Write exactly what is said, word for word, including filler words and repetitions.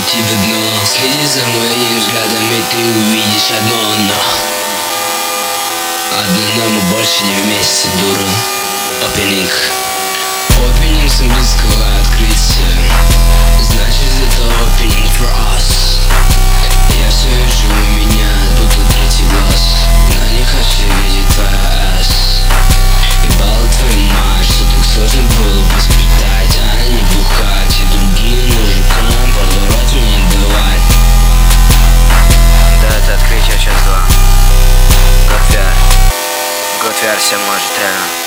тебе дно. Следи за моим взглядом, и ты увидишь одно но. Одно но, мы больше не вместе, дура. Опенинг. Опенинг с английского открытия. Значит, это opening for us. Я все вижу у меня, будто третий глаз. Но не хочу видеть твоя ass. Ебало твою мать, что так сложно было воспитать, а не бухать. И другим мужикам подворот мне давать. Да, это открытие, час два. Год ви ар. Год ви ар всем может реально.